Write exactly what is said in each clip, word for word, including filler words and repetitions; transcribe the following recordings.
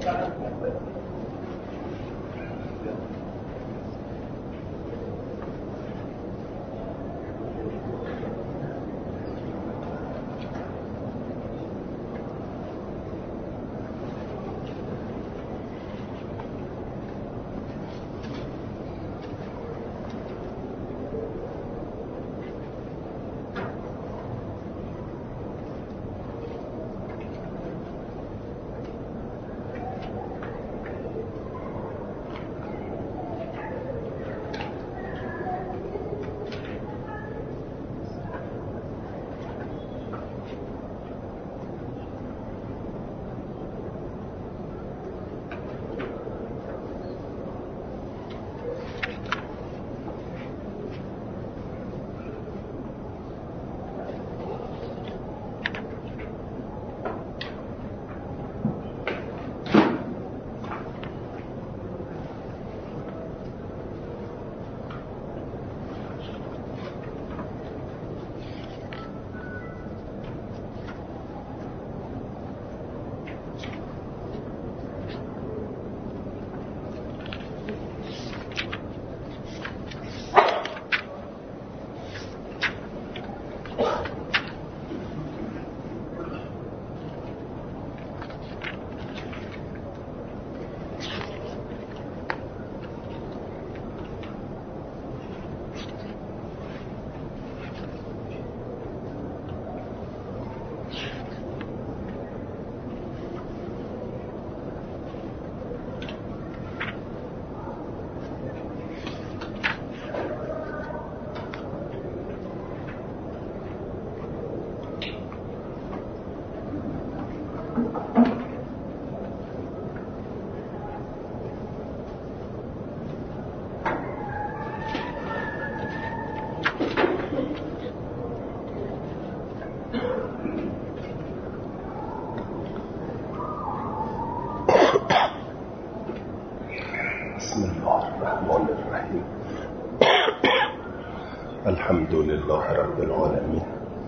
الحمد لله رب العالمين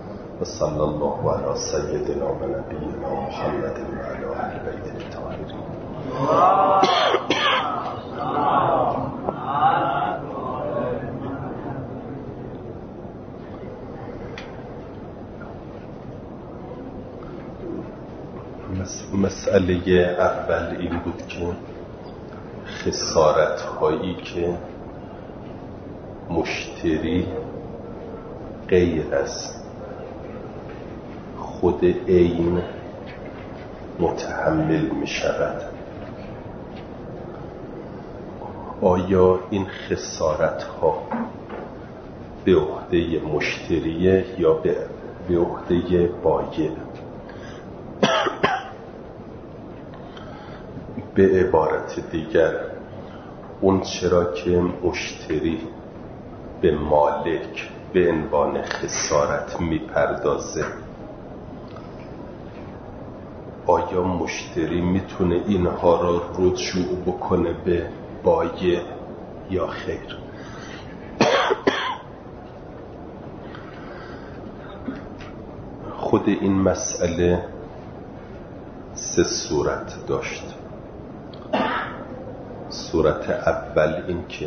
وصلى الله على سيدنا ونبينا محمد وعلى اهل بيته الطاهرين. مسئله اول این بود که خسارت هایی که مشتری غیر از خود عین متحمل می شود، آیا این خسارت ها به عهده مشتریه یا به عهده بایع؟ به عبارت دیگر اون چرا که مشتری به مالک به عنوان خسارت میپردازه، آیا مشتری میتونه اینها را رجوع بکنه به بایع یا خیر؟ خود این مسئله سه صورت داشت. صورت اول این که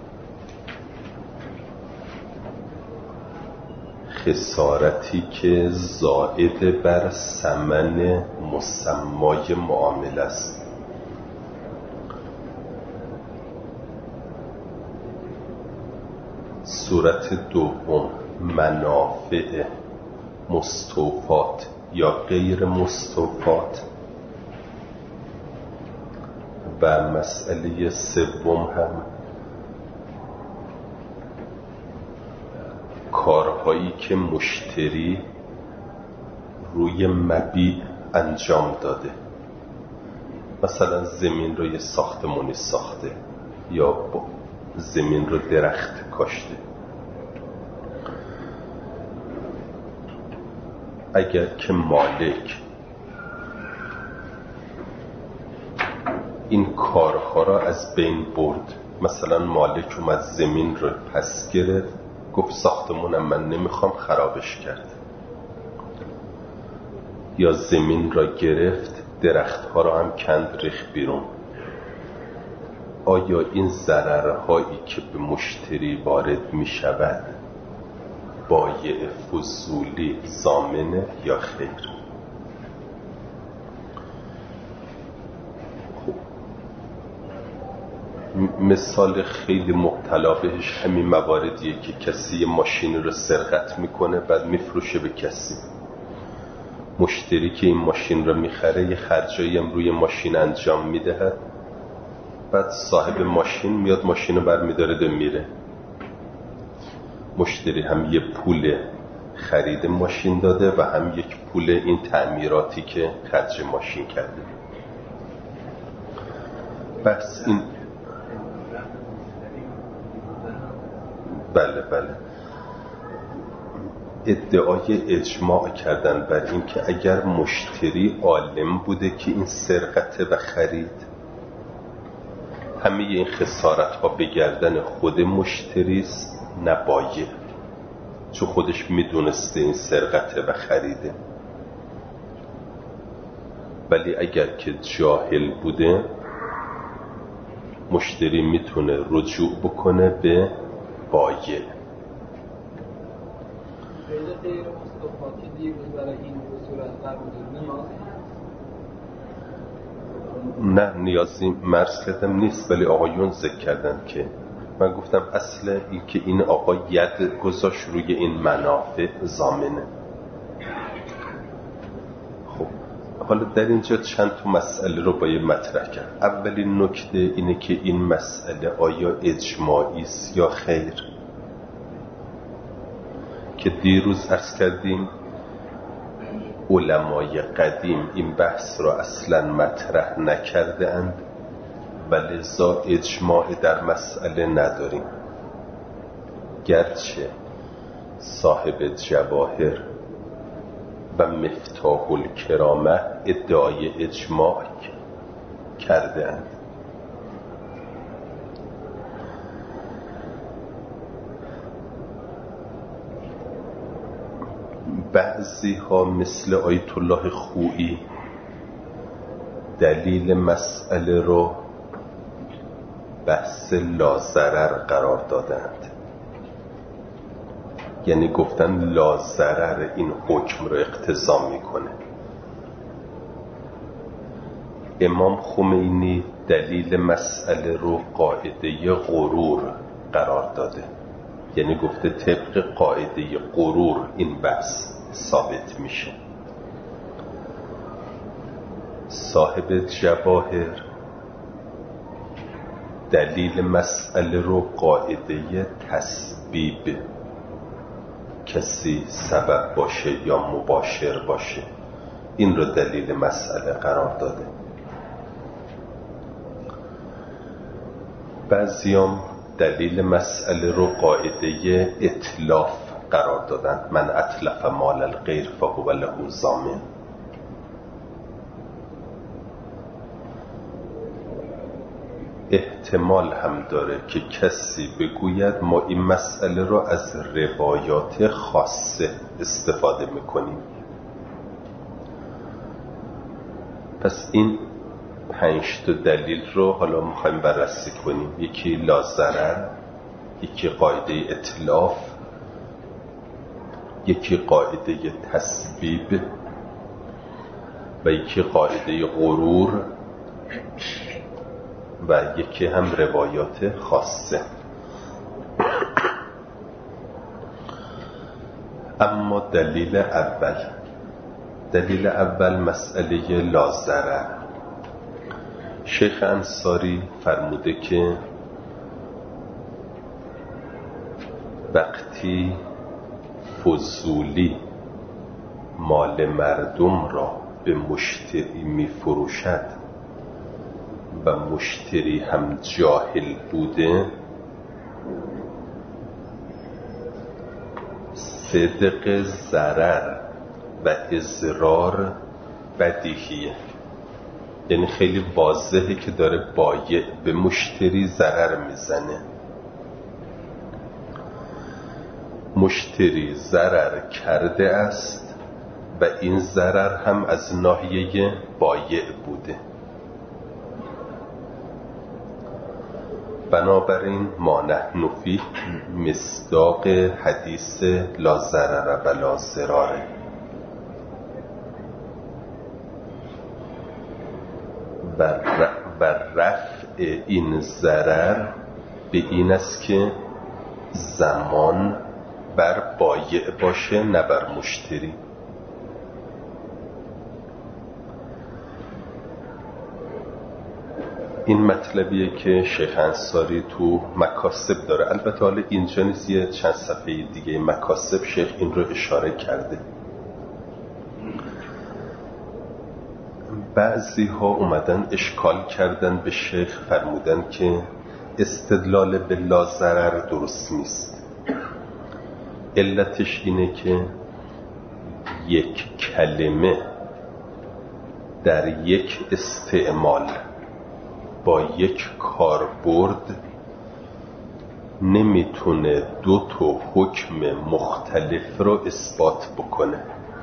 خسارتی که زائد بر ثمن مسمای معامله است. صورت دوم منافع مستوفات یا غیر مستوفات. و مسئله سوم هم کارهایی که مشتری روی مبیع انجام داده، مثلا زمین رو یه ساختمانی ساخته یا زمین رو درخت کاشته. اگر که مالک این کارها را از بین برد، مثلا مالک اومد زمین رو پس گرفت، گفت ساختمونم من نمیخوام، خرابش کرد، یا زمین را گرفت درخت ها را هم کند ریخت بیرون. آیا این ضررهایی که به مشتری وارد می شود بایع فضولی ضامنه یا خیر؟ مثال خیلی مبتلا بهش همین مواردیه که کسی ماشین رو سرقت میکنه بعد میفروشه به کسی. مشتری که این ماشین رو میخره یه خرجایی هم روی ماشین انجام میدهد، بعد صاحب ماشین میاد ماشین رو برمیداره ده میره. مشتری هم یه پول خرید ماشین داده و هم یک پول این تعمیراتی که خرج ماشین کرده. بس این بله بله ادعای اجماع کردن بر این که اگر مشتری عالم بوده که این سرقته و خرید، همه این خسارت ها به گردن خود مشتری است نه بایع، چون خودش میدونسته این سرقته و خریده. ولی اگر که جاهل بوده مشتری میتونه رجوع بکنه به بایع. غیر مصطفاتی دیروز برای این صورت فرمودید نیاز؟ نه نیازی مرز کردم نیست، ولی آقایون ذکر کردن که من گفتم اصل این که این آقا ید گذاشت روی این منافع ضامنه. خب حالا در اینجا چند تا مسئله رو باید مطرح کرد. اولین نکته اینه که این مسئله آیا اجماعی است یا خیر، که دیروز عرض کردیم علمای قدیم این بحث را اصلا مطرح نکرده اند و لذا اجماع در مسئله نداریم، گرچه صاحب جواهر و مفتاح الکرامه ادعای اجماع کرده اند. بعضی ها مثل آیت الله خویی دلیل مسئله رو بحث لازرر قرار دادند، یعنی گفتن لازرر این حکم رو اقتضا میکنه. امام خمینی دلیل مسئله رو قاعده غرور قرار داده، یعنی گفته طبق قاعده غرور این بحث ثابت میشه. صاحب جواهر دلیل مسئله رو قاعده تسبیب، کسی سبب باشه یا مباشر باشه، این رو دلیل مسئله قرار داده. بعضیام دلیل مسئله رو قاعده اتلاف قرار دادن، من اتلف مال الغیر فهو له ضامن. احتمال هم داره که کسی بگوید ما این مسئله رو از روایات خاصه استفاده میکنیم. پس این پنج تا دلیل رو حالا میخوایم بررسی کنیم. یکی لازرر، یکی قاعده اتلاف، یکی قاعده تسبیب و یکی قاعده غرور و یکی هم روایات خاصه. اما دلیل اول دلیل اول مسئله لازرر. شیخ انصاری فرموده که وقتی فضولی مال مردم را به مشتری می فروشد و مشتری هم جاهل بوده، صدق ضرر و اضرار بدیهیه، یعنی خیلی واضحه که داره بایع به مشتری ضرر میزنه. مشتری ضرر کرده است و این ضرر هم از ناحیه بایع بوده. بنابراین ما نحن فیه مصداق حدیث لا ضرر و لا ضراره. و رفع این ضرر به این است که زمان بر بایع باشه نه بر مشتری. این مطلبیه که شیخ انصاری تو مکاسب داره. البته حالا اینجا نیست، یه چند صفحه دیگه مکاسب شیخ این رو اشاره کرده. بعضی ها اومدن اشکال کردن به شیخ، فرمودن که استدلال به لا ضرر درست نیست. علتش اینه که یک کلمه در یک استعمال با یک کاربرد نمیتونه دو تا حکم مختلف رو اثبات بکنه.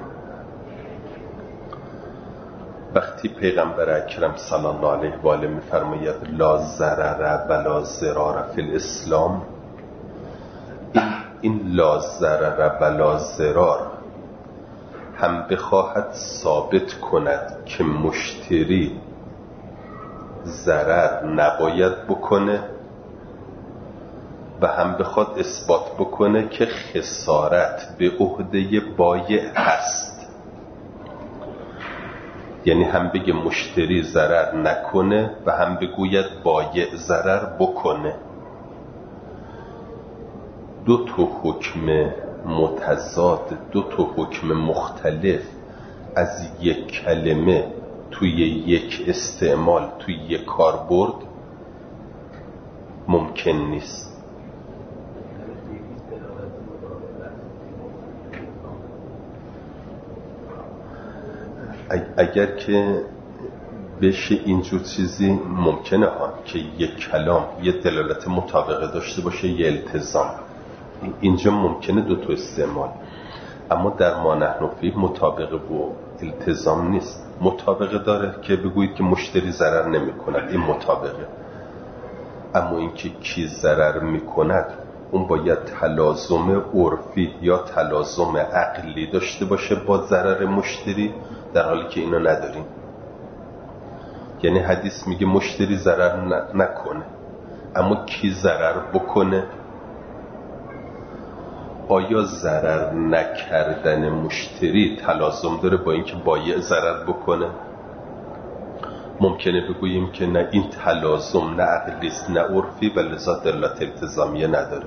وقتی پیغمبر اکرم صلی الله علیه و آله میفرماید لا ضرر و لا ضرار فی الاسلام، این, این لا ضرر و لا ضرار هم بخواهد ثابت کند که مشتری ضرر نباید بکنه و هم بخواد اثبات بکنه که خسارت به عهده بایع هست. یعنی هم بگه مشتری ضرر نکنه و هم بگوید بایع ضرر بکنه. دو تا حکم متضاد، دو تا حکم مختلف از یک کلمه توی یک استعمال توی یک کاربرد ممکن نیست. اگر که بشه اینجور چیزی ممکنه ها که یک کلام یه دلالت مطابقه داشته باشه، یه التزام، اینجا ممکنه دو تا استعمال، اما در ما نحن فیه مطابقه و التزام نیست. مطابقه داره که بگویید که مشتری ضرر نمی کند، این مطابقه، اما اینکه کی ضرر می کند اون باید تلازم عرفی یا تلازم عقلی داشته باشه با ضرر مشتری، در حالی که اینو نداریم. یعنی حدیث میگه مشتری ضرر نکنه، اما کی ضرر بکنه؟ آیا ضرر نکردن مشتری تلازم داره با اینکه بایع ضرر بکنه؟ ممکنه بگوییم که نه، این تلازم نه عقلیست نه عرفی و لذا دلالت التزامیه نداره.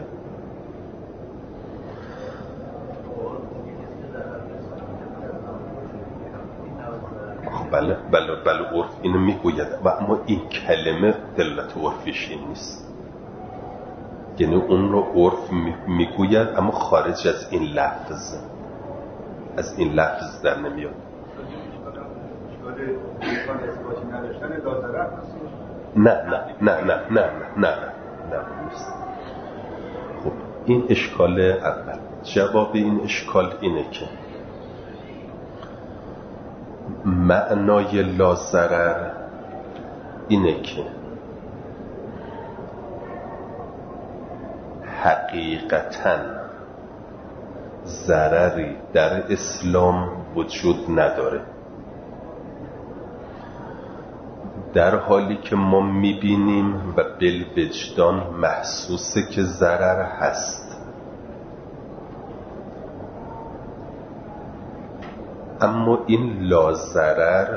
بله بله بله عرف اینو میگوید و اما این کلمه دلالت عرفیش این نیست. یعنی اون رو عرف میگوید اما خارج از این لفظ، از این لفظ در نمیاد. نه نه نه نه نه نه نه نه نیست. خب این اشکال اول. جواب این اشکال اینه که معنای لا ضرر اینه که حقیقتاً ضرری در اسلام وجود نداره، در حالی که ما میبینیم و بالوجدان محسوسه که ضرر هست. اما این لا ضرر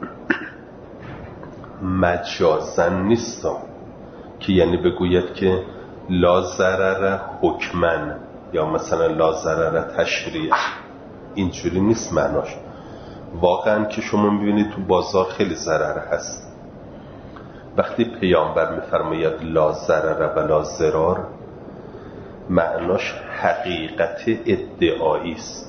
مجازاً نیست که یعنی بگوید که لا ضرر حکماً یا مثلا لا ضرر تشریع، اینجوری نیست معناش. واقعاً که شما میبینید تو بازار خیلی ضرر هست. وقتی پیامبر میفرماید لا ضرر و لا ضرار، معناش حقیقت ادعایی است.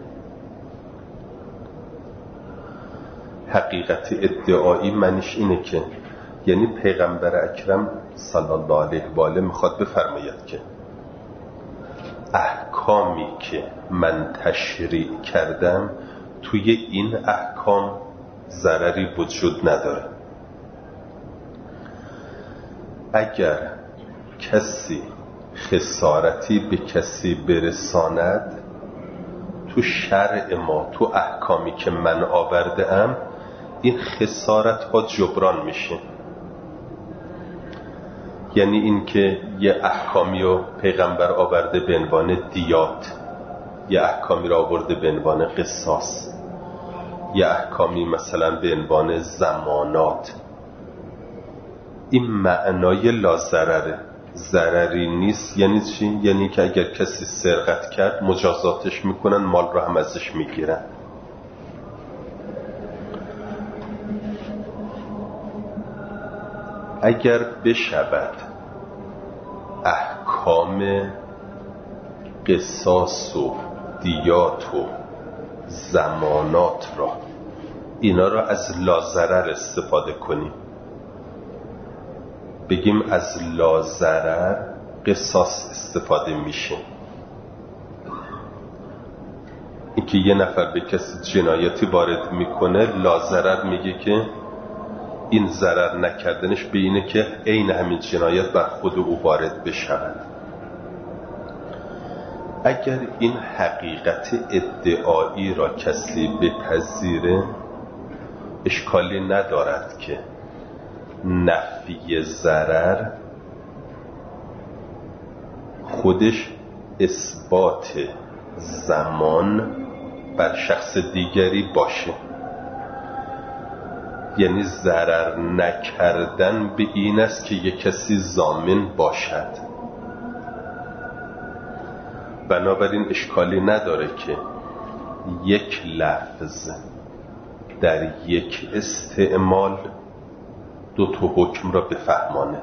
حقیقت ادعایی معنیش اینه که یعنی پیغمبر اکرم صلی الله علیه و آله میخواد بفرماید که احکامی که من تشریع کردم توی این احکام ضرری وجود نداره. اگر کسی خسارتی به کسی برساند، تو شرع ما، تو احکامی که من آورده ام، این خسارت ها جبران میشه. یعنی این که یه احکامی رو پیغمبر آورده به عنوان دیات، یه احکامی رو آورده به عنوان قصاص، یه احکامی مثلا به عنوان زمانات، این معنای لازرره، ضرری نیست. یعنی چی؟ یعنی که اگر کسی سرقت کرد مجازاتش میکنن، مال رو هم ازش میگیرن. اگر بشود احکام قصاص و دیات و زمانات را، اینا را از لازرر استفاده کنیم، بگیم از لازرر قصاص استفاده میشه، این که یه نفر به کسی جنایتی وارد میکنه، لازرر میگه که این ضرر نکردنش به اینه که عین همین جنایت بر خود او وارد بشود. اگر این حقیقت ادعایی را کسی بپذیره، اشکالی ندارد که نفی ضرر خودش اثبات زمان بر شخص دیگری باشه. یعنی ضرر نکردن به این است که یک کسی ضامن باشد. بنابراین اشکالی نداره که یک لفظ در یک استعمال دو تا حکم را بفهمانه.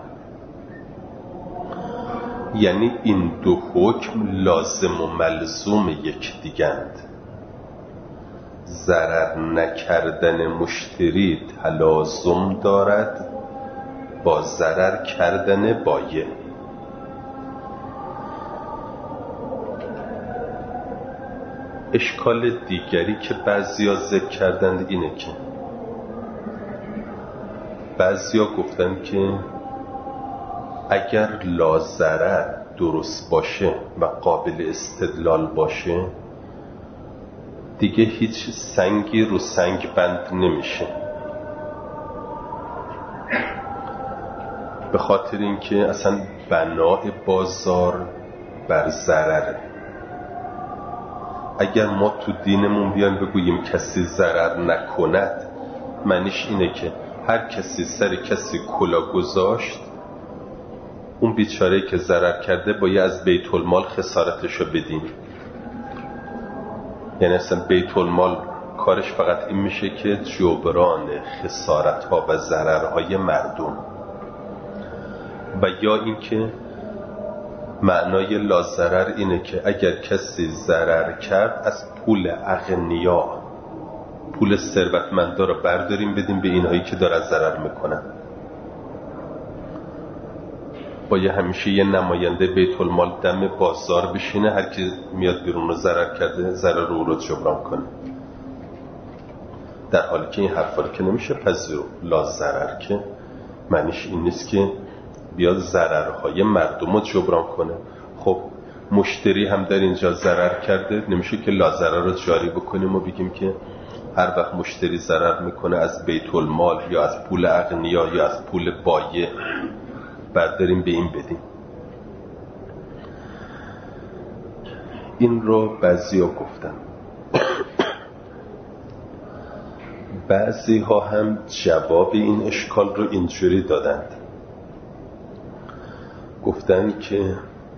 یعنی این دو حکم لازم و ملزوم یک دیگند. ضرر نکردن مشتری تلازم دارد با ضرر کردن بایع. اشکال دیگری که بعضیا ذکر کردند اینه که بعضیا گفتن که اگر لازرر درست باشه و قابل استدلال باشه، دیگه هیچ سنگی رو سنگ بند نمیشه، به خاطر اینکه اصلا بنای بازار بر ضرره. اگر ما تو دینمون بیان بگوییم کسی ضرر نکند، معنیش اینه که هر کسی سر کسی کلا گذاشت، اون بیچاره که ضرر کرده باید از بیت المال خسارتشو بدیم. یعنی اصلا بیت المال کارش فقط این میشه که جبران خسارت‌ها و ضررهای مردم، و یا اینکه معنای لازرر اینه که اگر کسی ضرر کرد، از پول اغنیا، پول ثروتمندا رو برداریم بدیم به اینهایی که دارن ضرر میکنن. باید همیشه یه نماینده بیت المال دم بازار بشینه، هر کی میاد بیرون رو ضرر کرده ضرر رو رو جبران کنه، در حالی که این حرفا رو که نمیشه پذیرفت. لازرر که معنیش این نیست که بیاد ضررهای مردم رو جبران کنه. خب مشتری هم در اینجا ضرر کرده، نمیشه که لازرر رو جاری بکنیم و بگیم که هر وقت مشتری ضرر میکنه از بیت المال یا از پول اغنیا یا از پول بایع برداریم به این بدیم. این رو بعضی ها گفتن. بعضی ها هم جواب این اشکال رو اینجوری دادند، گفتن که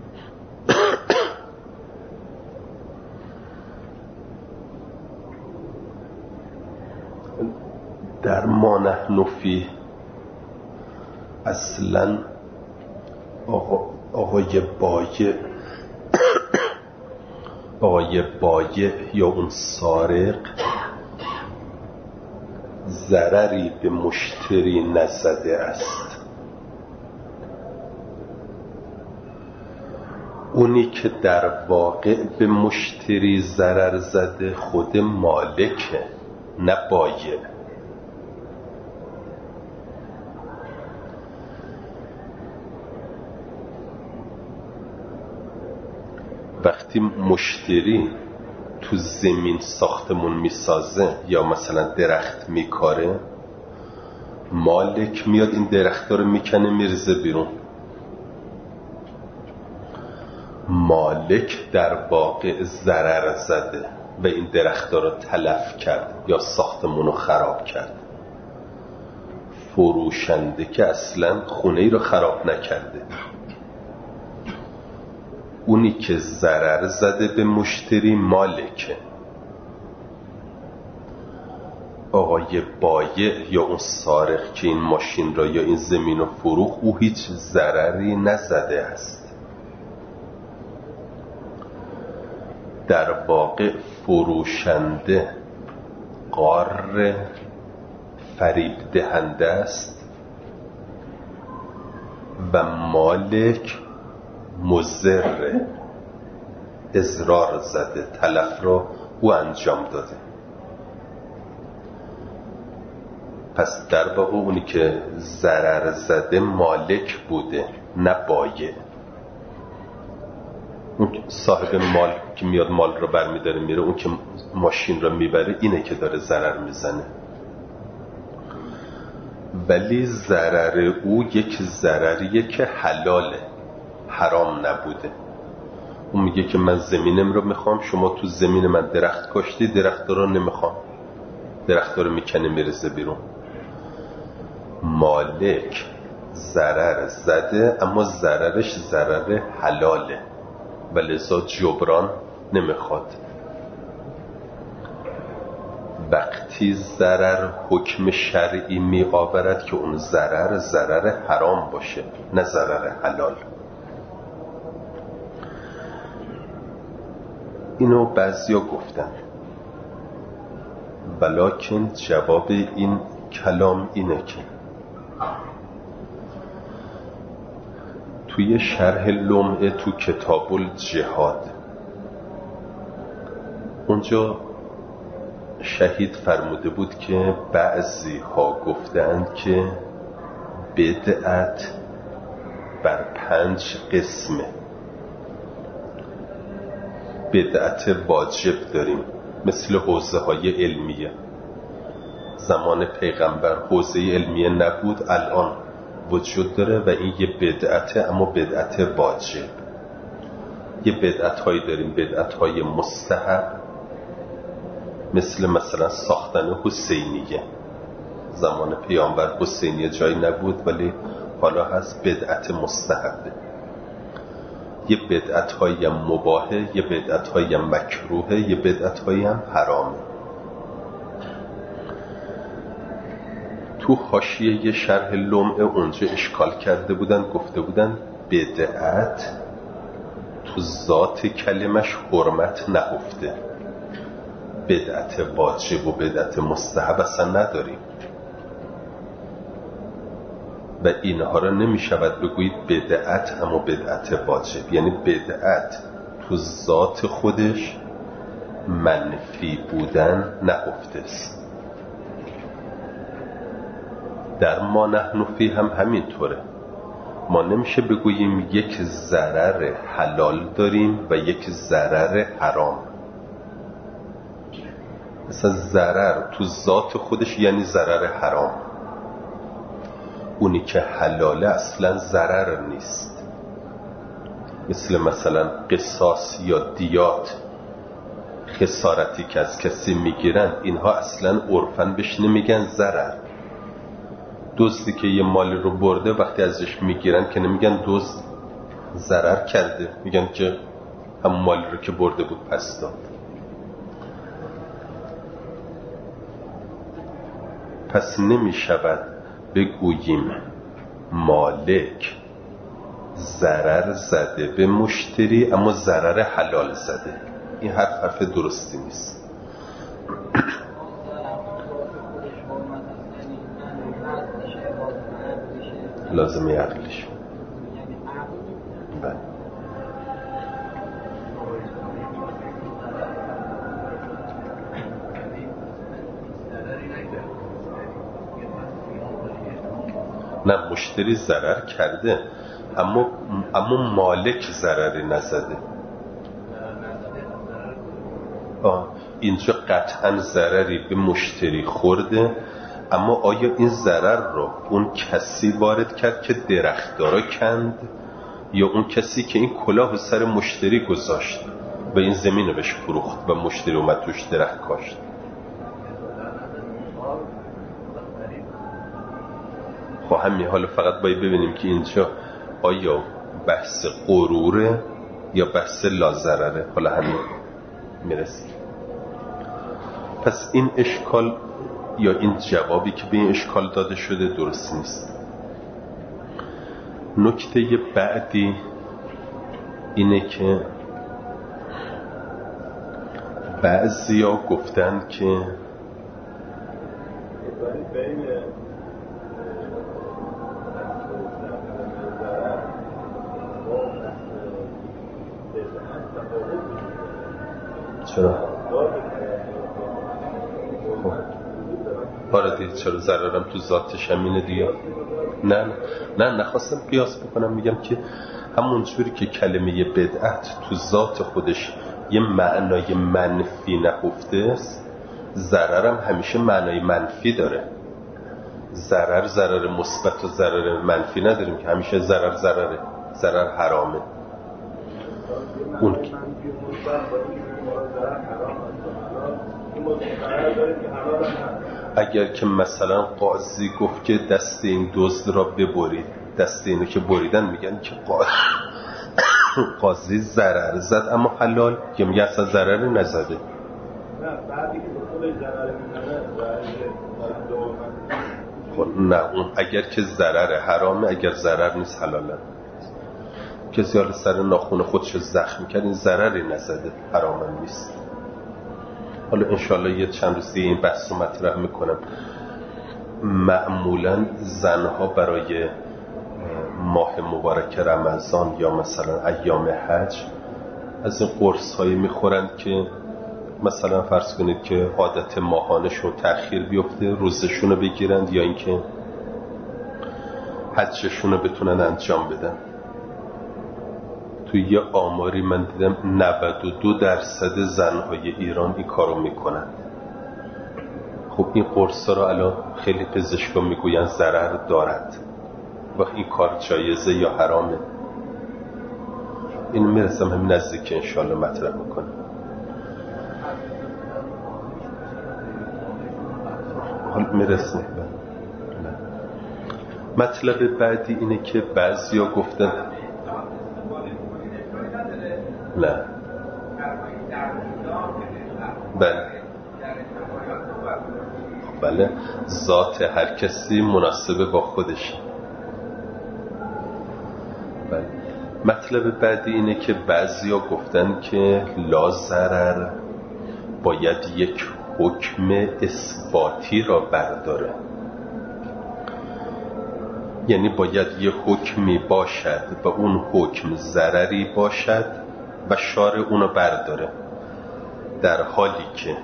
در ما نحن فیه اصلا آقا آقای بایع آقای بایع یا اون سارق ضرری به مشتری نزده است. اونی که در واقع به مشتری ضرر زده خود مالکه، نه بایع. وقتی مشتری تو زمین ساختمون میسازه یا مثلا درخت میکاره، مالک میاد این درخت رو میکنه میرزه بیرون. مالک در واقع ضرر زده و این درخت رو تلف کرد یا ساختمون رو خراب کرد. فروشنده که اصلا خونه ای رو خراب نکرده. اونی که ضرر زده به مشتری مالکه. آقای بایع یا اون سارق که این ماشین را یا این زمین رو فروخت، او هیچ ضرری نزده است. در واقع فروشنده غار فریب دهنده است و مالک مضر، اضرار زده، تلف را او انجام داده. پس در واقع اونی که ضرر زده مالک بوده، نه بایع. اون صاحب مال که میاد مال رو برمیداره میره، اون که ماشین رو میبره اینه که داره ضرر میزنه. ولی ضرر او یک ضرریه که حلاله، حرام نبوده. اون میگه که من زمینم رو میخوام، شما تو زمین من درخت کاشتی، درخت رو نمیخوام، درخت رو میکنه میرزه بیرون. مالک ضرر زده اما ضررش ضرر حلاله و لذا جبران نمیخواد. وقتی ضرر حکم شرعی می آورد که اون ضرر ضرر حرام باشه، نه ضرر حلال. اینو بعضیا گفتن، ولکن جواب این کلام اینه که توی شرح لمعه تو کتاب الجهاد اونجا شهید فرموده بود که بعضی ها گفتند که بدعت بر پنج قسمه. بدعت واجب داریم مثل حوزه های علمیه. زمان پیغمبر حوزه علمیه نبود، الان وجود داره و این یه بدعته، اما بدعت واجب. یه بدعت هایی داریم بدعت های مستحب، مثل مثلا ساختن حسینیه. زمان پیامبر حسینیه جایی نبود ولی حالا هست، بدعت مستحبه. یه بدعت هایی هم مباهه، یه بدعت هایی هم مکروهه، یه بدعت هایی هم حرامه. تو حاشیه یه شرح لمعه اونجا اشکال کرده بودن، گفته بودن بدعت تو ذات کلمش حرمت نهفته. بدعت واجب و بدعت مستحب اصلا نداریم و اینها را نمی شود بگویید بدعت اما بدعت واجب. یعنی بدعت تو ذات خودش منفی بودن نهفته است. در ما نحن فی هم همینطوره. ما نمیشه بگوییم یک ضرر حلال داریم و یک ضرر حرام. مثلا ضرر تو ذات خودش یعنی ضرر حرام. اونی که حلاله اصلا ضرر نیست. مثل مثلا قصاص یا دیات، خسارتی که از کسی میگیرن، اینها اصلا عرفاً بهش نمیگن ضرر. دزدی که یه مالی رو برده وقتی ازش میگیرن که نمیگن دزد ضرر کرده، میگن که هم مالی رو که برده بود پس داد. پس نمیشود بگوییم مالک ضرر زده به مشتری اما ضرر حلال زده. این حرف حرف درستی نیست. لازمه عقلش. نه مشتری ضرر کرده اما اما مالک ضرری نزده. آه. اینجا قطعا ضرری به مشتری خورده، اما آیا این ضرر رو اون کسی وارد کرد که درخت‌دارا کند یا اون کسی که این کلاه سر مشتری گذاشت و این زمین رو بهش فروخت و مشتری اومد توش درخت کاشت؟ خب همین حالا فقط باید ببینیم که اینجا آیا بحث غروره یا بحث لازرره. حالا همین میرسیم. پس این اشکال یا این جوابی که به این اشکال داده شده درست نیست. نکته بعدی اینه که بعضیا گفتن که چرا؟ آره دیگه چرا ضررم تو ذاتش همینه دیگه. نه نه نخواستم قیاس بکنم، میگم که همون جوری که کلمه بدعت تو ذات خودش یه معنای منفی نهفته است، ضررم همیشه معنای منفی داره. ضرر ضرر مثبت و ضرر منفی نداریم که، همیشه ضرر ضرره، ضرر حرامه. اون اگر که مثلا قاضی گفت که دست این دزد را ببرید، دست اینو که بریدن میگن که قاضی ضرر زد اما حلال، یا میگه اصلا ضرر نزده. خب نه، اون اگر که ضرر حرامه، اگر ضرر نیست حلاله. کسی حالا سر ناخون خودش زخم کرد، این ضرری نزده، حرام نیست. حالا انشالله یه چند روزی این بحث رو مطرح میکنم. معمولا زنها برای ماه مبارک رمضان یا مثلا ایام حج از این قرص هایی میخورند که مثلا فرض کنید که عادت ماهانشون تأخیر بیفته، روزشون رو بگیرند یا اینکه حجشون رو بتونن انجام بدن. توی یه آماری من دیدم نود و دو درصد زنهای ایران این کارو میکنن. خب این قرصا رو الان خیلی پزشکا میگوین ضرر دارد و این کار جایزه یا حرامه. این میرسم همین نزدیک انشالله مطرح میکنم. حال میرسیم. مطلب بعدی اینه که بعضیا گفتن نه بله بله ذات هر کسی مناسبه با خودش. بله. مطلب بعدی اینه که بعضیا گفتن که لا ضرر باید یک حکم اثباتی را برداره، یعنی باید یک حکمی باشد و اون حکم ضرری باشد و شارع اونو برداره، در حالی که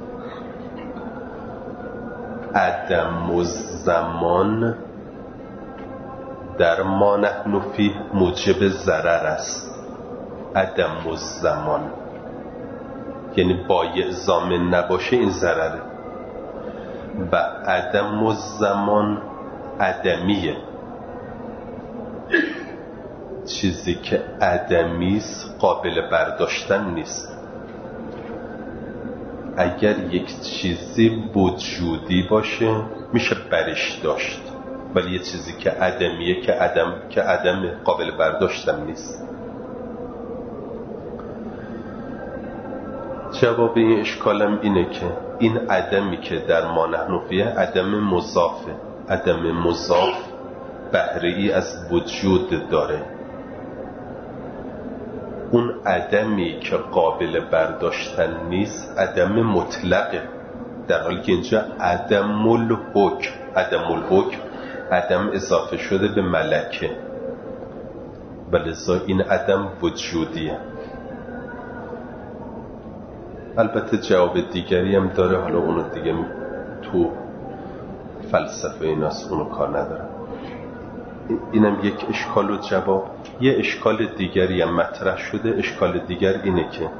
عدم الزمان در ما نحن فیه موجب ضرر است. عدم الزمان یعنی بایع ضامن نباشه این ضرره، و عدم الزمان عدمیه، چیزی که عدمیست قابل برداشتن نیست. اگر یک چیزی وجودی باشه میشه برش داشت، ولی یه چیزی که عدمیه که عدم که عدم قابل برداشتن نیست. جواب این اشکالم اینه که این عدمی که در ما نحن فیه عدم مضافه. عدم مضاف بهره ای از وجود داره. اون عدمی که قابل برداشتن نیست عدم مطلقه، در حالی که اینجا عدم الحکم عدم الحکم عدم اضافه شده به ملکه، ولذا این عدم وجودیه. البته جواب دیگری هم داره، حالا اونو دیگه تو فلسفه ایناست، اونو کار ندارم. اینم یک اشکال و جواب. یه اشکال دیگری هم مطرح شده. اشکال دیگر اینه که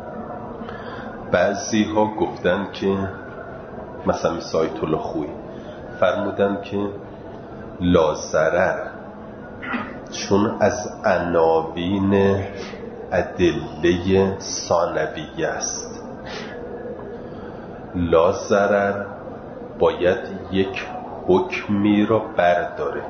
بعضی ها گفتن که مثلا مثل آیت الله خویی فرمودن که لا ضرر چون از عناوین ادله ثانویه است، لا ضرر باید یک حکمی را برداره.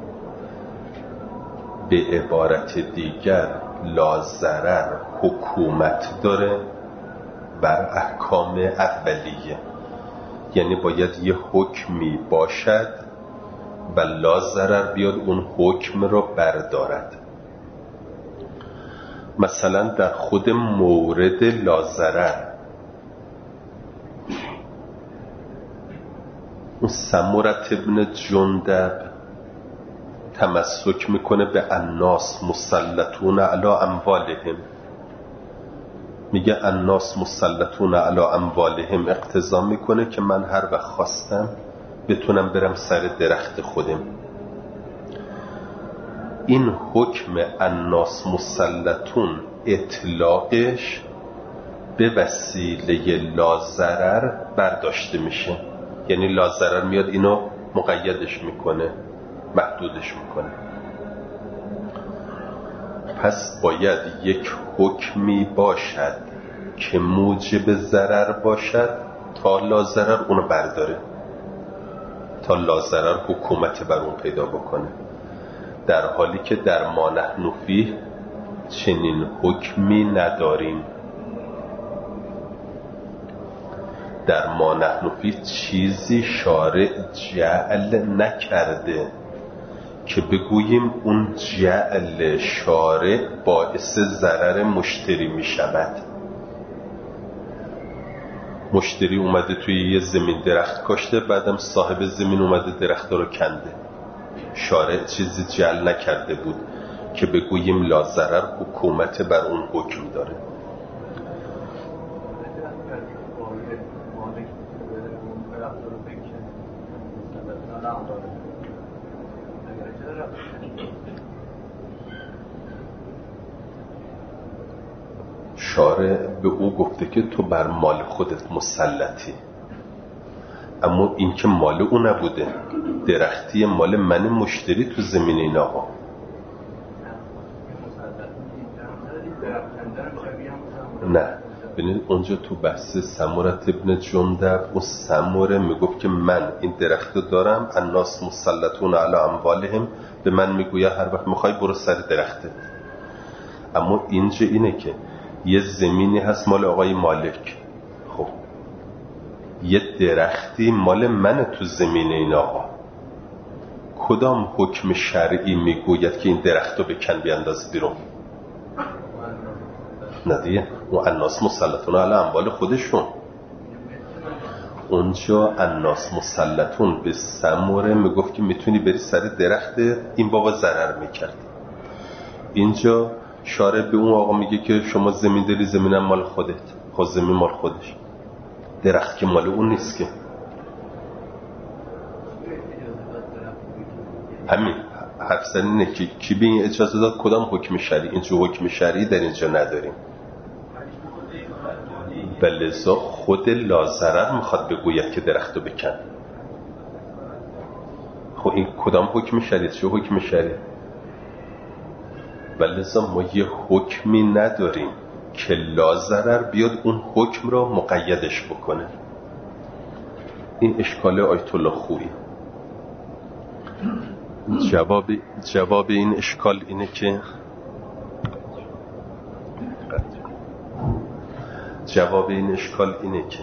به عبارت دیگر لا ضرر حکومت داره بر احکام اولیه، یعنی باید یه حکمی باشد و لا ضرر بیاد اون حکم را بردارد. مثلا در خود مورد لا ضرر اون سمرة ابن جندب تمسک میکنه به الناس مسلطون علی اموالهم، میگه الناس مسلطون علی اموالهم، اقتضا میکنه که من هر وقت خواستم بتونم برم سر درخت خودم. این حکم الناس مسلطون اطلاقش به وسیله لا ضرر برداشته میشه، یعنی لا ضرر میاد اینو مقیدش میکنه، محدودش میکنه. پس باید یک حکمی باشد که موجب ضرر باشد تا لا ضرر اونو برداره، تا لا ضرر حکومت بر اون پیدا بکنه، در حالی که در ما نحن فیه چنین حکمی نداریم. در ما نحن فیه چیزی شارع جعل نکرده که بگوییم اون جعل شارع باعث ضرر مشتری می شود. مشتری اومده توی یه زمین درخت کاشته، بعدم صاحب زمین اومده درخت رو کنده، شارع چیزی جعل نکرده بود که بگوییم لا ضرر حکومت بر اون حکم داره. شارع به او گفته که تو بر مال خودت مسلطی، اما این که مال او نبوده، درختی مال من مشتری تو زمین این آقا. نه ببینید اونجا تو بحث سمرة ابن جندب اون سمره میگفت که من این درخت دارم، الناس مسلطون علی اموالهم، به من میگویه هر وقت میخوای برو سر درخته. اما اینجا اینه که یه زمینی هست مال آقای مالک، خب یه درختی مال من تو زمین این آقا، کدام حکم شرعی میگوید که این درخت رو بکن بیانداز بیرون؟ نه دیگه، اون الناس مسلطون علی اموال خودشون. اونجا الناس مسلطون به سمره میگفت که میتونی بری سر درخت، این بابا ضرر میکرد. اینجا شارع به اون آقا میگه که شما زمین داری، زمینم مال خودت. خب زمین مال خودش، درخت که مال اون نیست که. همین حرف زنینه که کی به این اجازه داد، کدام حکم شرعی؟ اینجا حکم شرعی در اینجا نداریم. بلذا خود لا ضرر میخواد بگوید که درختو بکن. خب این کدام حکم شرعی؟ چه حکم شرعی؟ بلذا ما یه حکمی نداریم که لا ضرر بیاد اون حکم را مقیدش بکنه. این اشکال آیت الله خویی. جواب جواب این اشکال اینه که جواب این اشکال اینه که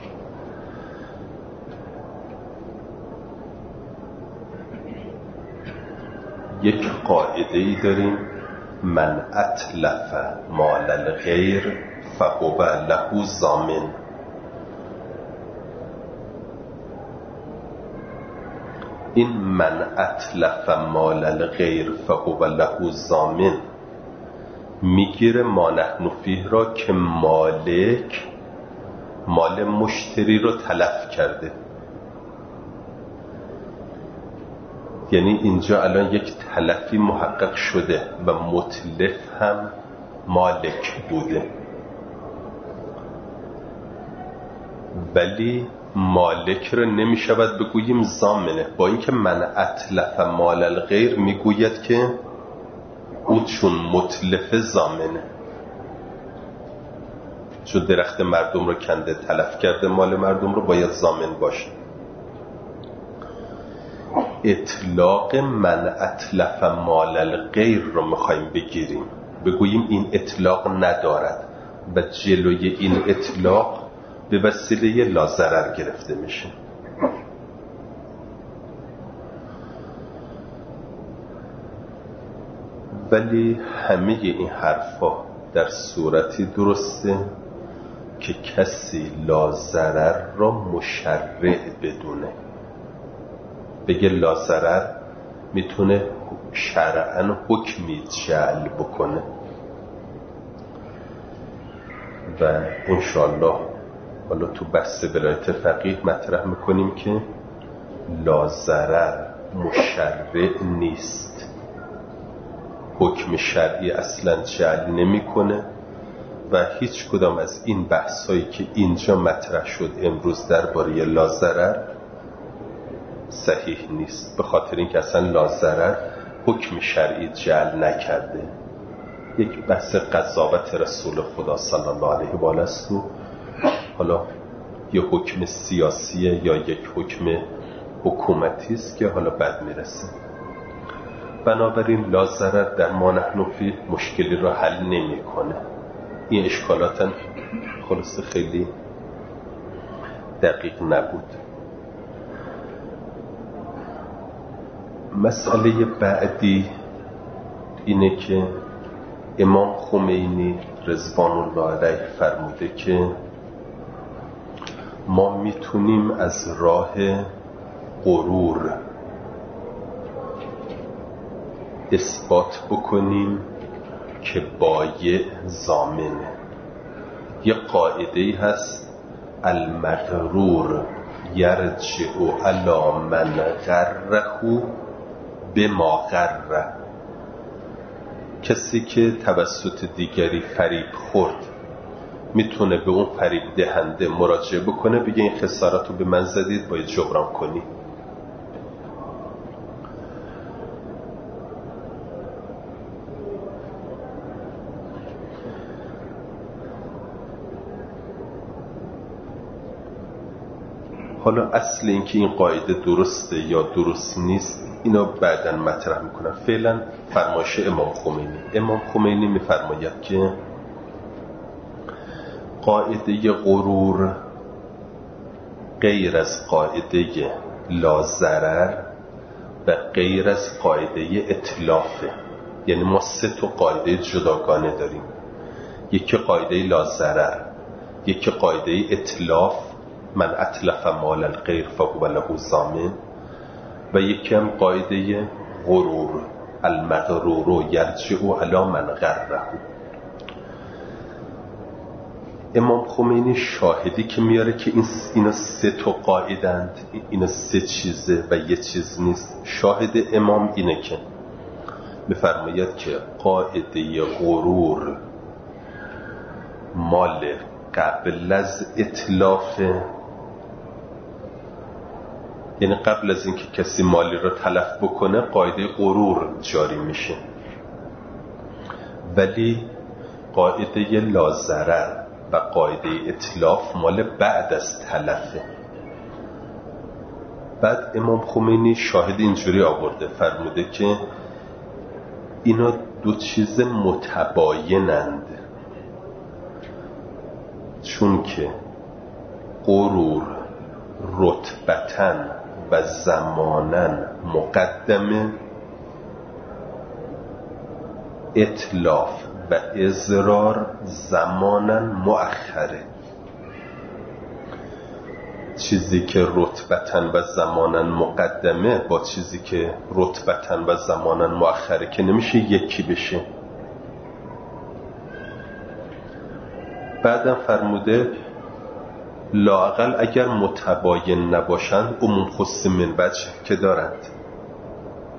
یک قاعده ای داریم، من اتلف مال الغیر فهو له ضامن. این من اتلف مال الغیر فهو له ضامن میگیره ما نحن فیه را که مالک مال مشتری رو تلف کرده. یعنی اینجا الان یک تلفی محقق شده و متلف هم مالک بوده، ولی مالک رو نمی شود بگوییم ضامنه، با اینکه من اتلف مال الغیر میگوید که او چون متلف ضامنه، چون درخت مردم رو کنده تلف کرده مال مردم رو، باید ضامن باشه. اطلاق من اتلف مال الغیر رو میخوایم بگیریم، بگوییم این اطلاق ندارد و جلوی این اطلاق به وسیله لا ضرر گرفته میشه. ولی همه این حرفا در صورتی درسته که کسی لا ضرر را مشرع بدونه، بگه لا ضرر میتونه شرعاً حکمی جعل بکنه. و انشاءالله حالا تو بحث ولایت فقیه مطرح میکنیم که لا ضرر مشرع نیست، حکم شرعی اصلا جعل نمیکنه و هیچ کدام از این بحثایی که اینجا مطرح شد امروز درباره لا ضرر صحیح نیست، به خاطر اینکه اصلا لا ضرر حکم شرعی جعل نکرده. یک بحث قضاوت رسول خدا صلی الله علیه و آله است و حالا یه حکم سیاسیه یا یک حکم حکومتی است که حالا بعد میرسه. بنابراین لا ضرر در ما نحن فی مشکلی را حل نمیکنه. این اشکالات خلاص خیلی دقیق نبود. مسئله بعدی اینه که امام خمینی رضوان الله علیه فرموده که ما میتونیم از راه غرور اثبات بکنیم که بایع ضامنه. یه قاعده‌ای هست المغرور یرجع علی من غره بما غره. کسی که توسط دیگری فریب خورد میتونه به اون فریب دهنده مراجعه بکنه، بگه این خسارت رو به من زدید باید جبران کنی. حالا اصل این که این قاعده درسته یا درست نیست اینا بعداً مطرح میکنم. فعلا فرمایش امام خمینی. امام خمینی میفرماید که قاعده غرور غیر از قاعده لا ضرر و غیر از قاعده اتلافه. یعنی ما سه تا قاعده جداگانه داریم، یکی قاعده لا ضرر، یکی قاعده اتلاف من اتلف مال الغیر فهو له ضامن، و یکی هم قاعده غرور المغرور یرجع علی من غره. امام خمینی شاهدی که میاره که این اینا سه تا قاعدند، اینا سه چیزه و یه چیز نیست. شاهد امام اینه که میفرماید که قاعده غرور مال قبل از اتلاف، یعنی قبل از اینکه کسی مالی رو تلف بکنه قاعده غرور جاری میشه، ولی قاعده لا ضرر و قاعده اتلاف مال بعد از تلفه. بعد امام خمینی شاهد اینجوری آورده، فرموده که اینا دو چیز متباینند، چون که غرور رتبتاً و زماناً مقدمه، اتلاف و اضرار زماناً مؤخره. چیزی که رتبتاً و زماناً مقدمه با چیزی که رتبتاً و زماناً مؤخره که نمیشه یکی بشه. بعدم فرموده لااقل اگر متباین نباشند عموم خصوص من وجه که دارند.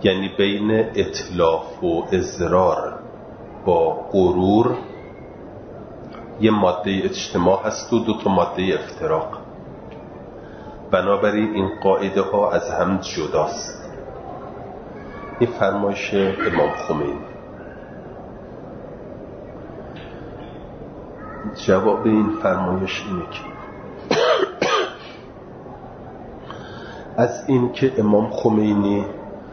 یعنی بین اتلاف و اضرار با غرور یه ماده اجتماع هست و دو تا ماده افتراق. بنابراین این قاعده ها از هم جداست. این فرمایش امام خمینی. جواب این فرمایش اینه که از این که امام خمینی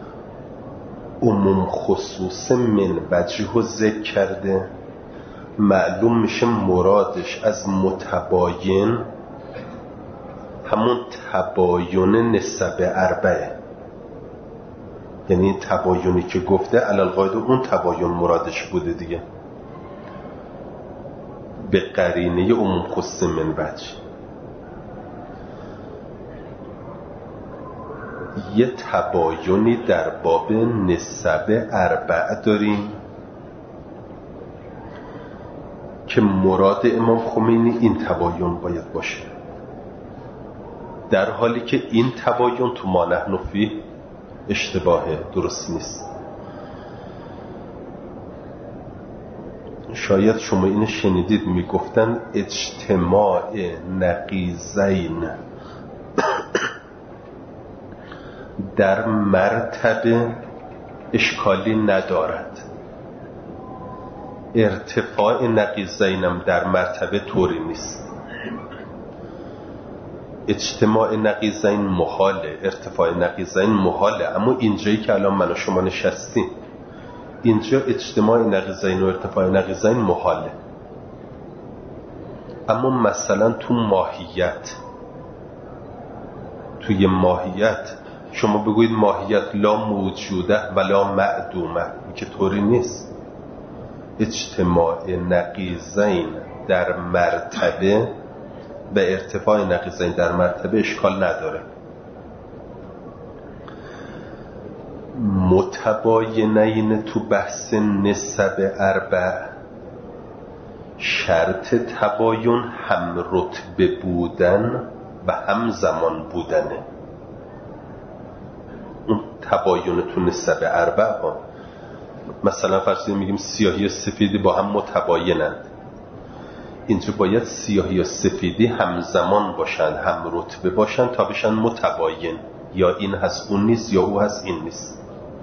عموم خصوص من وجه رو ذکر کرده، معلوم میشه مرادش از متباین همون تباین نسب اربعه، یعنی تباینی که گفته علالقاعده اون تباین مرادش بوده دیگه، به قرینه عموم خصوص من وجه. یه تباینی در باب نسب اربعه داریم که مراد امام خمینی این تباین باید باشه، در حالی که این تباین تو ما نحن فیه اشتباهه، درست نیست. شاید شما اینو شنیدید میگفتن اجتماع نقیضین در مرتبه اشکالی ندارد، ارتفاع نقیضینم در مرتبه طوری نیست. اجتماع نقیضین محاله، ارتفاع نقیضین محاله، اما اینجایی که الان من و شما نشستیم اینجا اجتماع نقیضین و ارتفاع نقیضین محاله. اما مثلا تو ماهیت، توی ماهیت شما بگویید ماهیت لا موجوده ولا معدومه، این که طوری نیست. اجتماع نقیضین در مرتبه و ارتفاع نقیضین در مرتبه اشکال نداره. متباینین تو بحث نسب اربع شرط تباین هم رتبه بودن و هم زمان بودنه. اون تباین تو نسب اربع ها، مثلا فرض میگیم سیاهی و سفیدی با هم متباینند، اینجا باید سیاهی و سفیدی همزمان باشن، هم رتبه باشن تا بشن متباین. یا این هست اون نیست، یا او هست این نیست.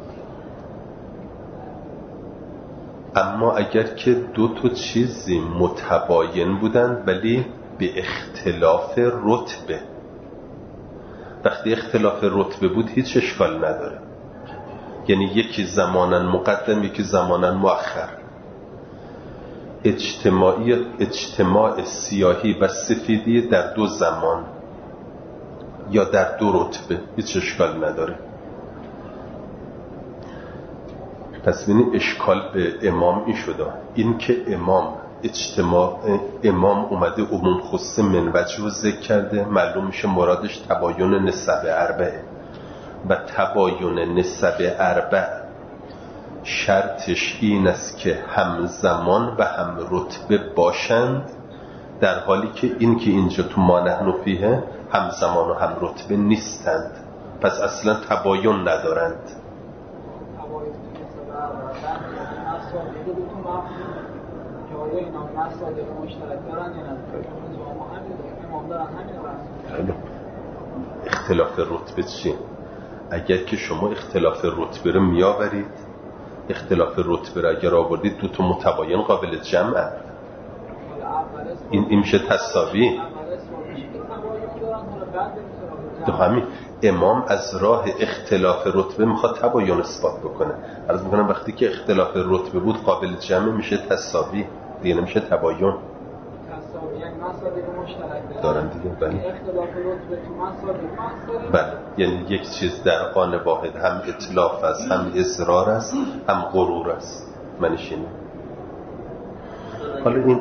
اما اگر که دو تا چیزی متباین بودن ولی به اختلاف رتبه، وقتی اختلاف رتبه بود هیچ اشکال نداره، یعنی یکی زمانا مقدم یکی زمانا مؤخر. اجتماعی اجتماع سیاهی و سفیدی در دو زمان یا در دو رتبه هیچ اشکال نداره. پس ببینید اشکال به امام این شده، این که امام اجتماع امام اومده عموم خصوص من وجه رو ذکر کرده، معلوم میشه مرادش تباین نسب اربعه و تباین نسب اربع شرطش این است که هم زمان و هم رتبه باشند، در حالی که این که اینجا تو ما نحن فیه هم زمان و هم رتبه نیستند، پس اصلا تباین ندارند. اختلاف رتبه چی؟ اگر که شما اختلاف رتبه رو میآورید، اختلاف رتبه رو اگر آوردید دو تا متباین قابل جمع، این این میشه تساوی. تو همین امام از راه اختلاف رتبه میخواد تباین اثبات بکنه. عرض میکنم وقتی که اختلاف رتبه بود قابل جمع میشه تساوی، دیگه نمیشه تباین. تساوی یعنی مسائل مشترک دارن دیگه. بله. اختلاف رتبه تو مسائل بله، یعنی یک چیز در آن واحد هم اتلاف است، هم اصرار است، هم غرور است. منش اینه. حالا این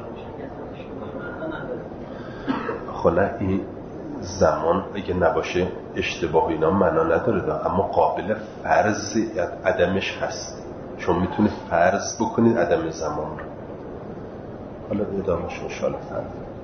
خلا این زمان اگه نباشه اشتباه اینا معنا نداره ده. اما قابل فرض عدمش هست، شما میتونید فرض بکنید عدم زمان رو. حالا ادامهش انشاءالله فرض